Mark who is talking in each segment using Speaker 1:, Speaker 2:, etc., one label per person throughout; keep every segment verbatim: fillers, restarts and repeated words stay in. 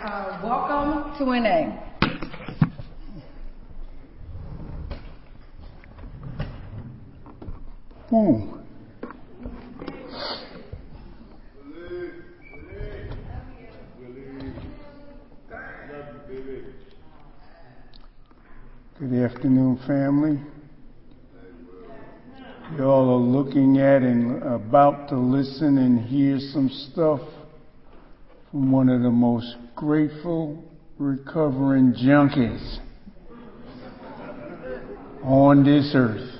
Speaker 1: Uh, welcome to N A.
Speaker 2: Ooh. Good afternoon, family. Y'all are looking at and about to listen and hear some stuff from one of the most grateful recovering junkies on this earth.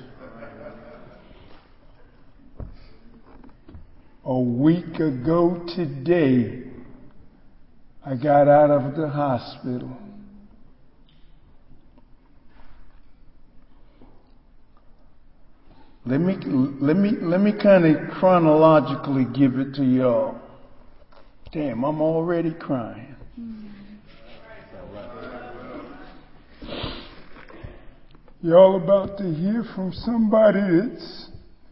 Speaker 2: A week ago today, I got out of the hospital. Let me let me let me kind of chronologically give it to y'all. Damn, I'm already crying. Y'all about to hear from somebody that's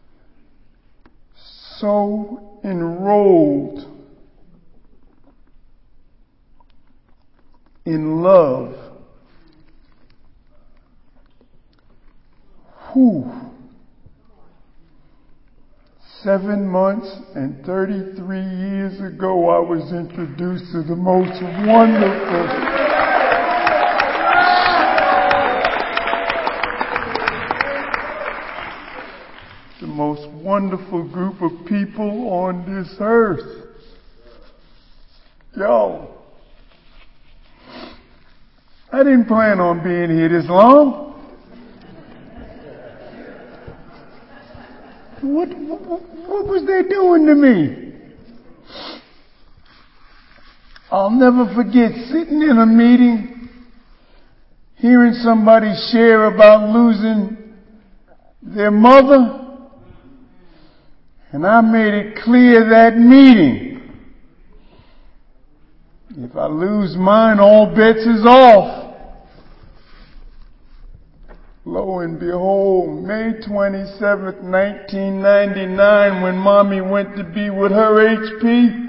Speaker 2: so enrolled in love. Whew. Seven months and thirty-three years ago, I was introduced to the most wonderful, the most wonderful group of people on this earth. Yo, I didn't plan on being here this long. What, what, what was they doing to me? I'll never forget sitting in a meeting, hearing somebody share about losing their mother, and I made it clear that meeting, if I lose mine, all bets is off. Lo and behold, May twenty-seventh, nineteen ninety-nine, when Mommy went to be with her H P,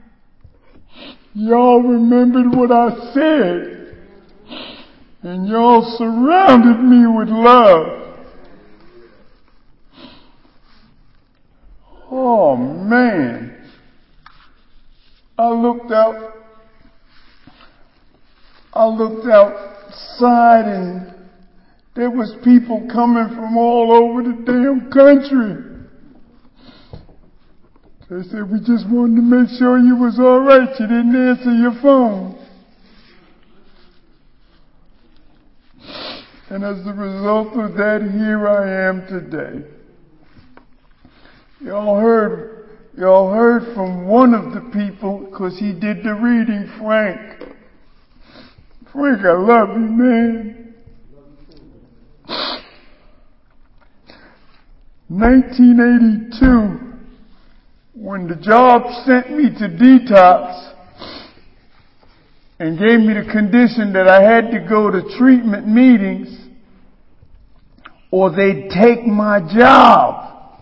Speaker 2: y'all remembered what I said, and y'all surrounded me with love. Oh man, I looked out, I looked outside and there was people coming from all over the damn country. They said, we just wanted to make sure you was all right. You didn't answer your phone. And as a result of that, here I am today. Y'all heard, y'all heard from one of the people, because he did the reading, Frank. Frank, I love you, man. nineteen eighty-two, when the job sent me to detox and gave me the condition that I had to go to treatment meetings or they'd take my job,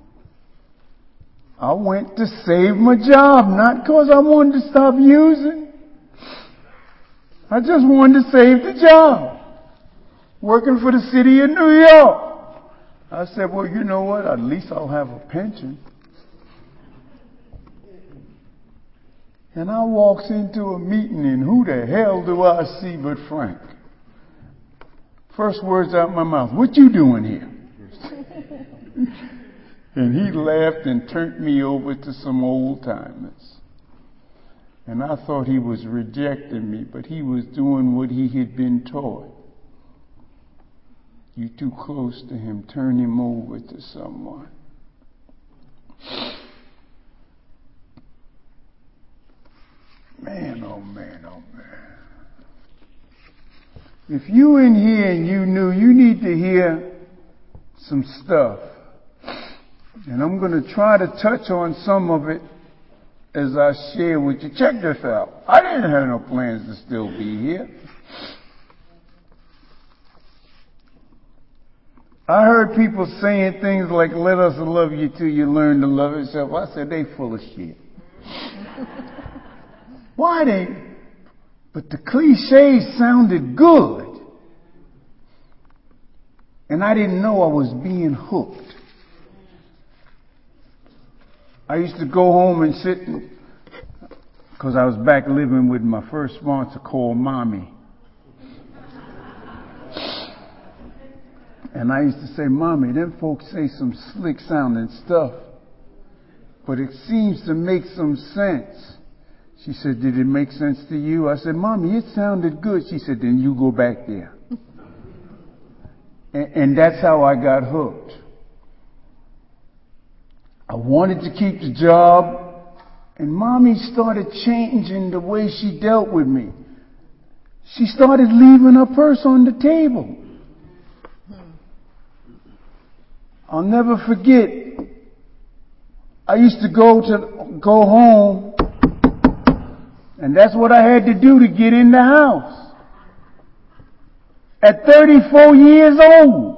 Speaker 2: I went to save my job, not because I wanted to stop using. I just wanted to save the job. Working for the city of New York. I said, well, you know what? At least I'll have a pension. And I walks into a meeting, and who the hell do I see but Frank? First words out my mouth, what you doing here? And he laughed and turned me over to some old timers. And I thought he was rejecting me, but he was doing what he had been taught. You too close to him, turn him over to someone. Man, oh man, oh man. If you in here and you knew, you need to hear some stuff. And I'm going to try to touch on some of it as I share with you. Check this out. I didn't have no plans to still be here. I heard people saying things like, let us love you till you learn to love yourself. I said, they full of shit. Why they, But the cliches sounded good. And I didn't know I was being hooked. I used to go home and sit, because I was back living with my first sponsor called Mommy. And I used to say, Mommy, them folks say some slick sounding stuff, but it seems to make some sense. She said, did it make sense to you? I said, Mommy, it sounded good. She said, then you go back there. and, and that's how I got hooked. I wanted to keep the job, and Mommy started changing the way she dealt with me. She started leaving her purse on the table. I'll never forget, I used to go to go home, and that's what I had to do to get in the house. At thirty-four years old,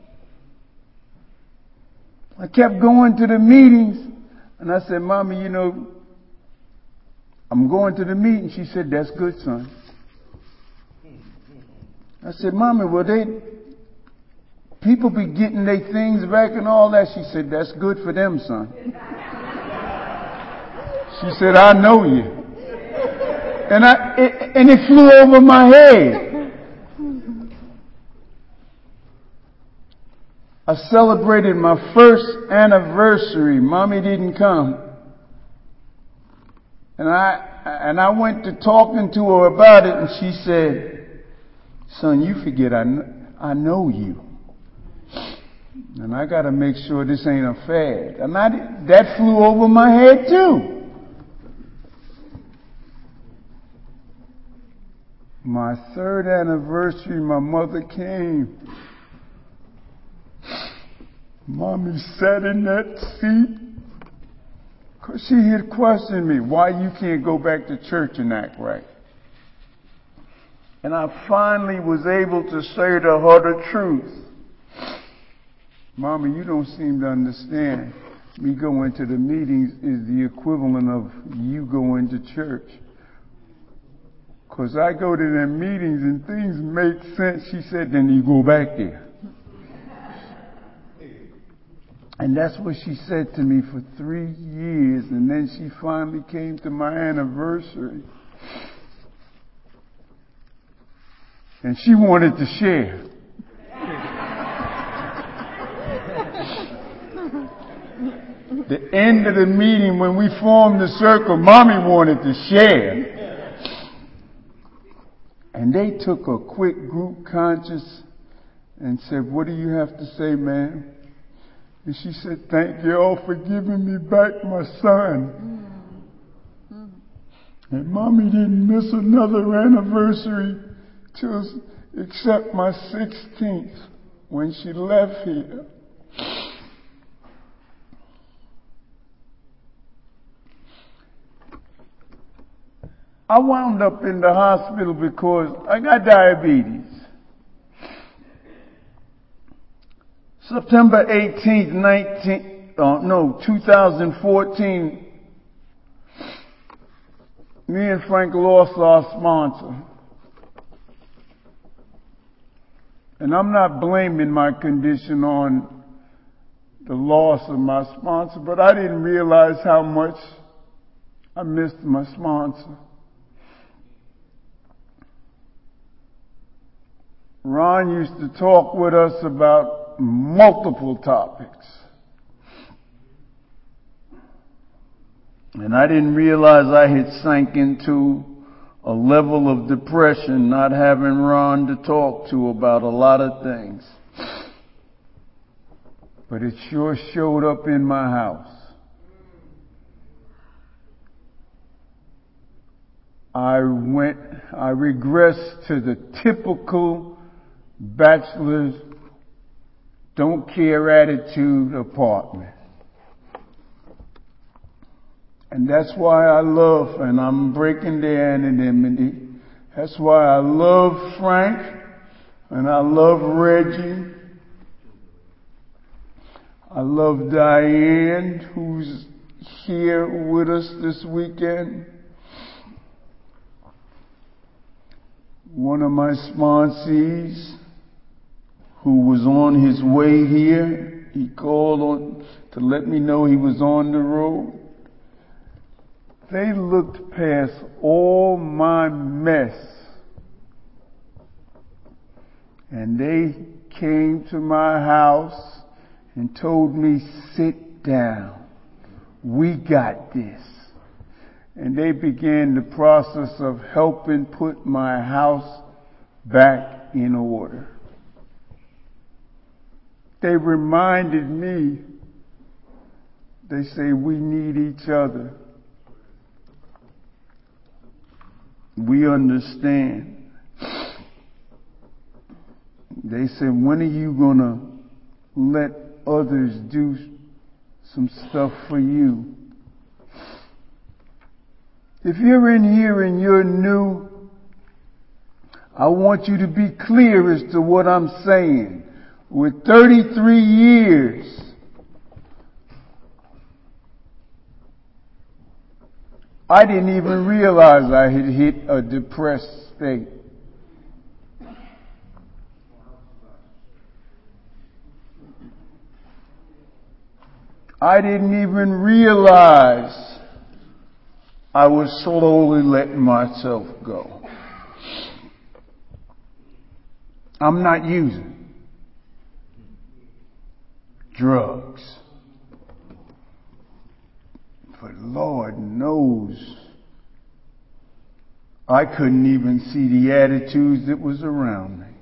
Speaker 2: I kept going to the meetings, and I said, Mommy, you know, I'm going to the meeting. She said, that's good, son. I said, Mommy, will they, people be getting their things back and all that? She said, that's good for them, son. She said, I know you. And I, it, and it flew over my head. I celebrated my first anniversary. Mommy didn't come. And I, and I went to talking to her about it, and she said, son, you forget I, kn- I know you. And I got to make sure this ain't a fad. And I, that flew over my head too. My third anniversary, my mother came. Mommy sat in that seat because she had questioned me why you can't go back to church and act right. And I finally was able to say to her the truth. Mommy, you don't seem to understand. Me going to the meetings is the equivalent of you going to church. Because I go to them meetings and things make sense. She said, then you go back there. And that's what she said to me for three years. And then she finally came to my anniversary. And she wanted to share. The end of the meeting, when we formed the circle, Mommy wanted to share. And they took a quick group conscious and said, what do you have to say, ma'am? And she said, thank you all for giving me back my son. Mm-hmm. And Mommy didn't miss another anniversary till except my sixteenth when she left here. I wound up in the hospital because I got diabetes. September eighteenth, nineteen, uh, no, two thousand fourteen, me and Frank lost our sponsor. And I'm not blaming my condition on the loss of my sponsor, but I didn't realize how much I missed my sponsor. Ron used to talk with us about multiple topics. And I didn't realize I had sank into a level of depression not having Ron to talk to about a lot of things. But it sure showed up in my house. I went, I regressed to the typical bachelor's don't care attitude apartment. And that's why I love, and I'm breaking the anonymity, that's why I love Frank, and I love Reggie. I love Diane, who's here with us this weekend. one of my sponsees who was on his way here, he called on to let me know he was on the road. They looked past all my mess and they came to my house and told me, sit down. We got this. And they began the process of helping put my house back in order. They reminded me, they say, we need each other. We understand. They said, when are you going to let others do some stuff for you? If you're in here and you're new, I want you to be clear as to what I'm saying. With thirty-three years, I didn't even realize I had hit a depressed state. I didn't even realize I was slowly letting myself go. I'm not using drugs. But Lord knows I couldn't even see the attitudes that was around me.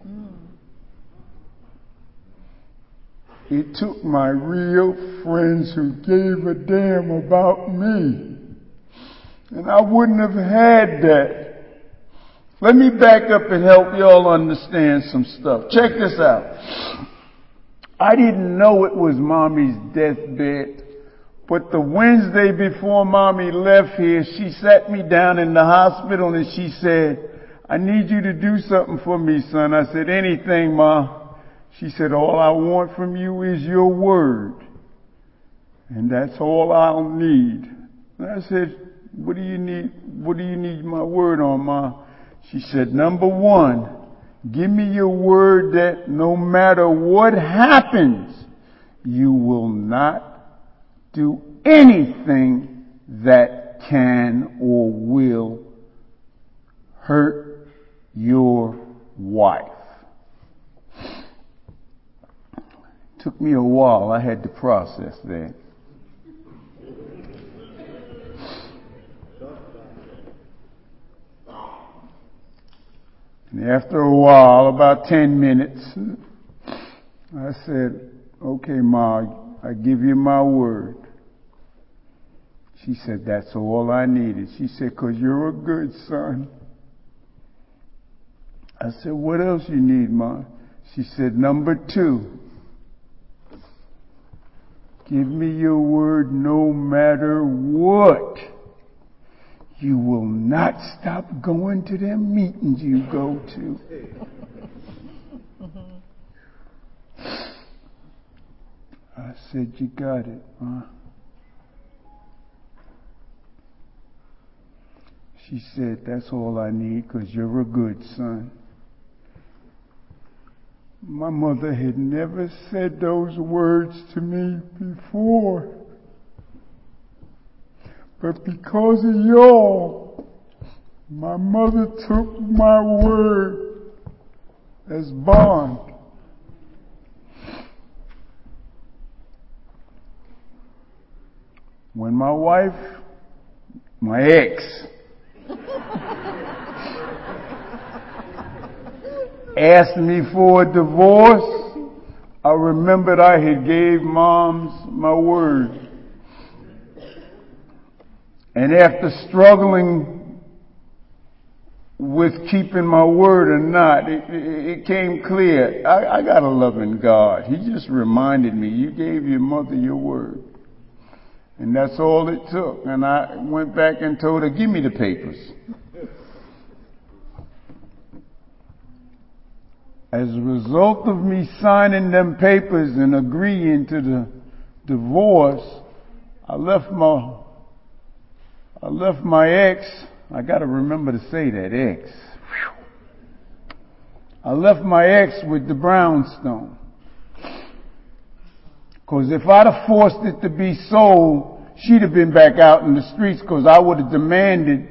Speaker 2: It took my real friends who gave a damn about me. And I wouldn't have had that. Let me back up and help y'all understand some stuff. Check this out. I didn't know it was Mommy's deathbed, but the Wednesday before Mommy left here, she sat me down in the hospital and she said, I need you to do something for me, son. I said, anything, Ma. She said, all I want from you is your word. And that's all I'll need. And I said, what do you need? What do you need my word on, Ma? She said, number one, give me your word that no matter what happens, you will not do anything that can or will hurt your wife. Took me a while. I had to process that. And after a while, about ten minutes, I said, okay, Ma, I give you my word. She said, that's all I needed. She said, cause you're a good son. I said, what else you need, Ma? She said, number two, give me your word no matter what. You will not stop going to them meetings you go to. I said, you got it, Ma. She said, that's all I need because you're a good son. My mother had never said those words to me before. But because of y'all, my mother took my word as bond. When my wife, my ex, asked me for a divorce, I remembered I had gave Moms my word. And after struggling with keeping my word or not, it, it, it came clear. I, I got a loving God. He just reminded me, you gave your mother your word. And that's all it took. And I went back and told her, give me the papers. As a result of me signing them papers and agreeing to the divorce, I left my I left my ex. I got to remember to say that, ex. Whew. I left my ex with the brownstone. Because if I'd have forced it to be sold, she'd have been back out in the streets because I would have demanded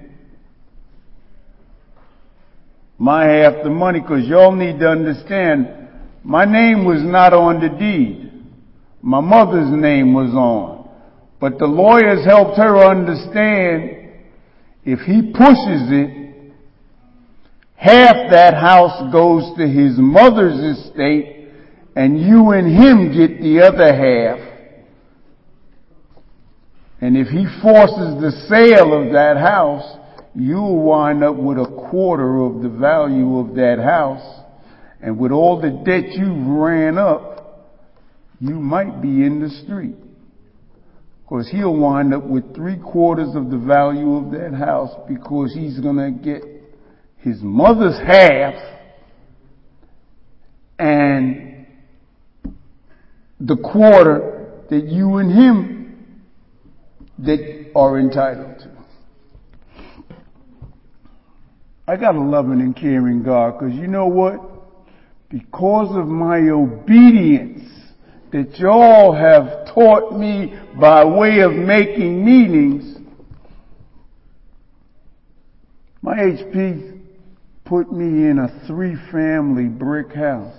Speaker 2: my half the money, because y'all need to understand, my name was not on the deed. My mother's name was on. But the lawyers helped her understand if he pushes it, half that house goes to his mother's estate and you and him get the other half. And if he forces the sale of that house, you'll wind up with a quarter of the value of that house. And with all the debt you've ran up, you might be in the street. Because he'll wind up with three quarters of the value of that house because he's going to get his mother's half and the quarter that you and him that are entitled to. I got a loving and caring God, because you know what? Because of my obedience that y'all have taught me by way of making meetings, my H P put me in a three-family brick house.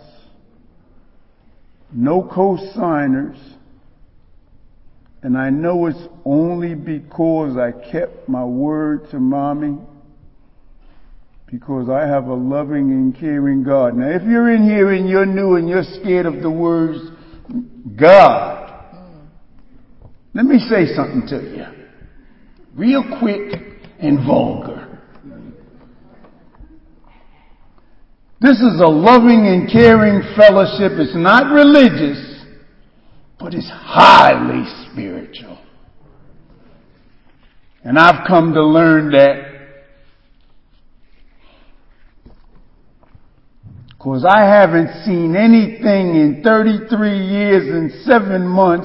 Speaker 2: No co-signers. And I know it's only because I kept my word to mommy, because I have a loving and caring God. Now, if you're in here and you're new and you're scared of the words God, let me say something to you. Real quick and vulgar. This is a loving and caring fellowship. It's not religious, but it's highly spiritual. And I've come to learn that because I haven't seen anything in thirty-three years and seven months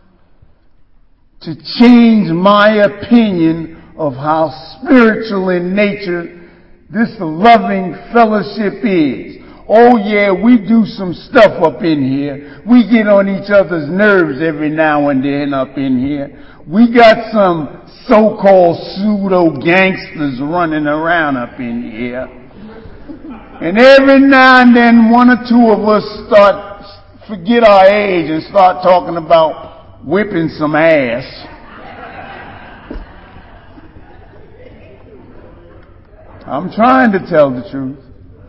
Speaker 2: to change my opinion of how spiritual in nature this loving fellowship is. Oh yeah, we do some stuff up in here. We get on each other's nerves every now and then up in here. We got some so-called pseudo gangsters running around up in here. And every now and then one or two of us start, forget our age and start talking about whipping some ass. I'm trying to tell the truth.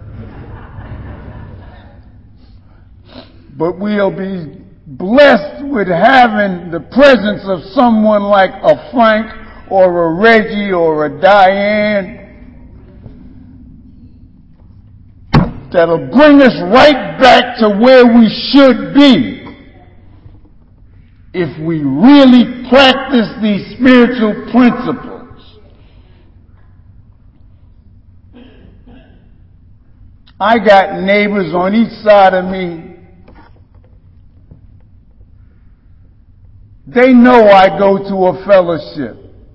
Speaker 2: But we'll be blessed with having the presence of someone like a Frank or a Reggie or a Diane that'll bring us right back to where we should be if we really practice these spiritual principles. I got neighbors on each side of me. They know I go to a fellowship.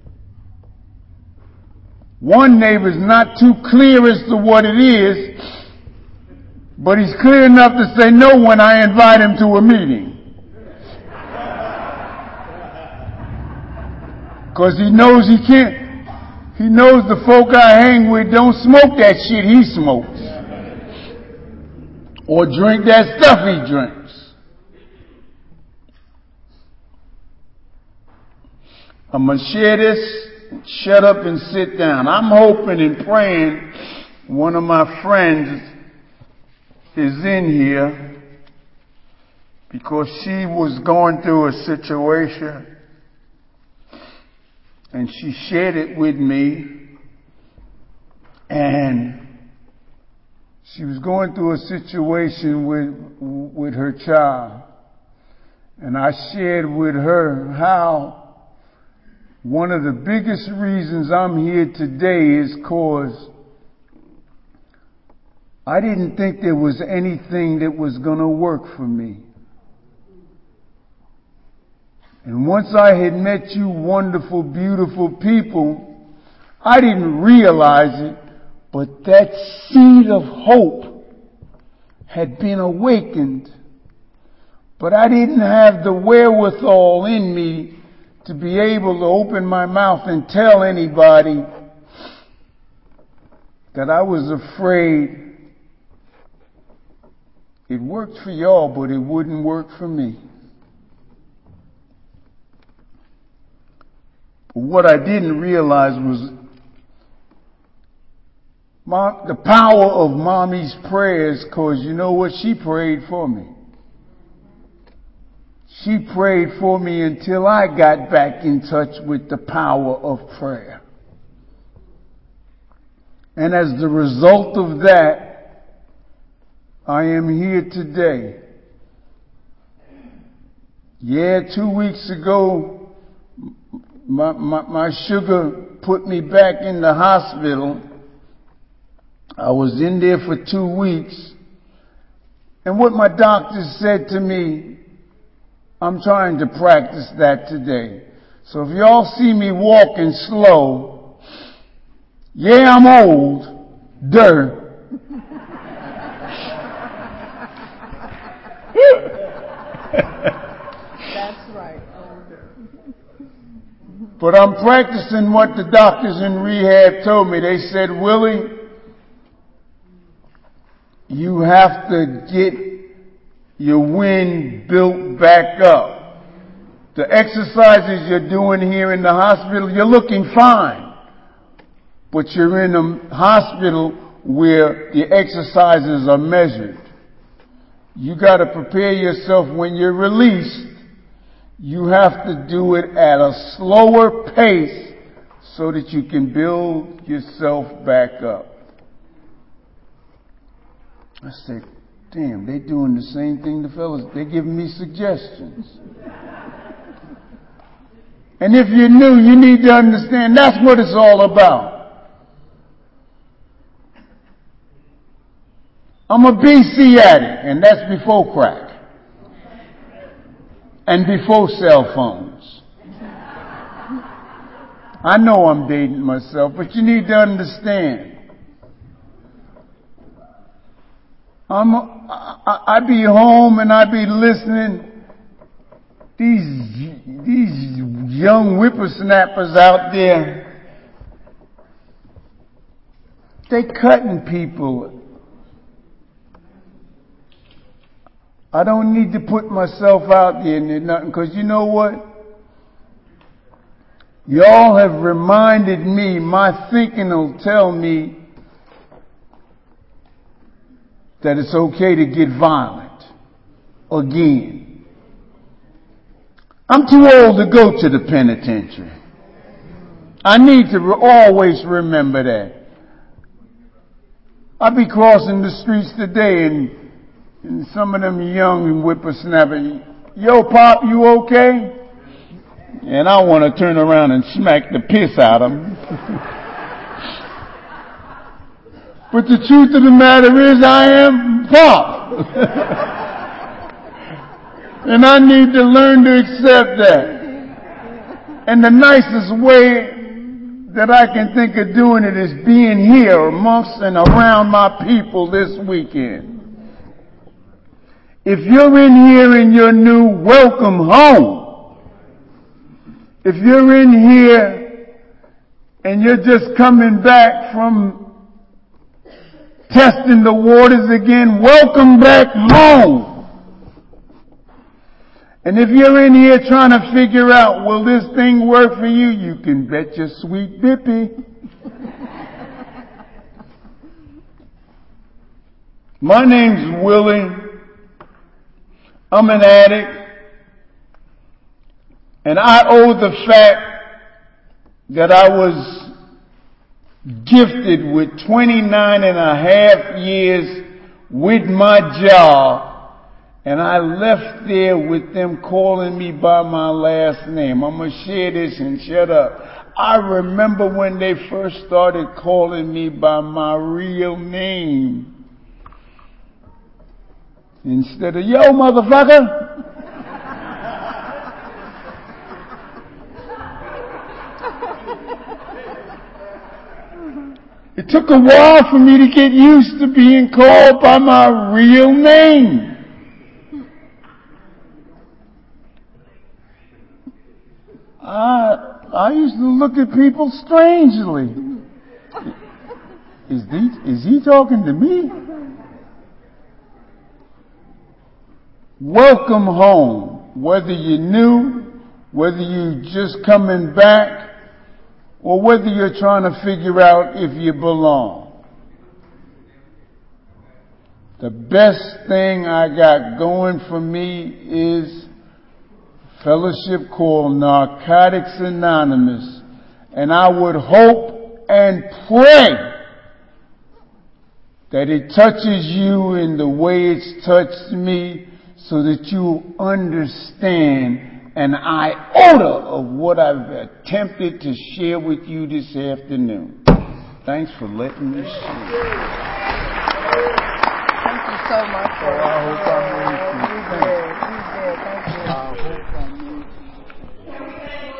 Speaker 2: One neighbor's not too clear as to what it is, but he's clear enough to say no when I invite him to a meeting. Because he knows he can't. He knows the folk I hang with don't smoke that shit he smokes. Or drink that stuff he drinks. I'm going to share this, shut up and sit down. I'm hoping and praying one of my friends is in here because she was going through a situation and she shared it with me, and she was going through a situation with with her child, and I shared with her how one of the biggest reasons I'm here today is cause I didn't think there was anything that was going to work for me. And once I had met you wonderful, beautiful people, I didn't realize it, but that seed of hope had been awakened, but I didn't have the wherewithal in me to be able to open my mouth and tell anybody that I was afraid. It worked for y'all, but it wouldn't work for me. But what I didn't realize was Mom, the power of Mommy's prayers, because you know what? She prayed for me. She prayed for me until I got back in touch with the power of prayer. And as the result of that, I am here today. Yeah, two weeks ago, my, my, my sugar put me back in the hospital. I was in there for two weeks. And what my doctor said to me, I'm trying to practice that today. So if y'all see me walking slow, yeah, I'm old, der.
Speaker 1: That's right, older.
Speaker 2: But I'm practicing what the doctors in rehab told me. They said, Willie, you have to get your wind built back up. The exercises you're doing here in the hospital, you're looking fine. But you're in a hospital where the exercises are measured. You got to prepare yourself when you're released. You have to do it at a slower pace so that you can build yourself back up. I said, damn, they doing the same thing the fellas, they giving me suggestions. And if you're new, you need to understand that's what it's all about. I'm a B C addict, and that's before crack. And before cell phones. I know I'm dating myself, but you need to understand. I'm, I, I be home and I be listening. These, these young whippersnappers out there, they cutting people. I don't need to put myself out there and nothing, because you know what? Y'all have reminded me, my thinking will tell me that it's okay to get violent again. I'm too old to go to the penitentiary. I need to re- always remember that. I be crossing the streets today and, and some of them young whippersnappers, yo, Pop, you okay? And I want to turn around and smack the piss out of them. But the truth of the matter is I am Pop. And I need to learn to accept that. And the nicest way that I can think of doing it is being here amongst and around my people this weekend. If you're in here and you're new, welcome home. If you're in here and you're just coming back from testing the waters again, welcome back home. And if you're in here trying to figure out, will this thing work for you, you can bet your sweet bippy. My name's Willie. I'm an addict. And I owe the fact that I was gifted with twenty-nine and a half years with my job, and I left there with them calling me by my last name. I'm going to share this and shut up. I remember when they first started calling me by my real name. Instead of, yo, motherfucker. It took a while for me to get used to being called by my real name. I, I used to look at people strangely. Is he, is he talking to me? Welcome home. Whether you're new, whether you're just coming back, or whether you're trying to figure out if you belong. The best thing I got going for me is fellowship called Narcotics Anonymous, and I would hope and pray that it touches you in the way it's touched me, so that you understand an iota of what I've attempted to share with you this afternoon. Thanks for letting me share.
Speaker 1: Thank you so much.
Speaker 2: Oh, I hope I made it.
Speaker 1: You did. You did. Thank you.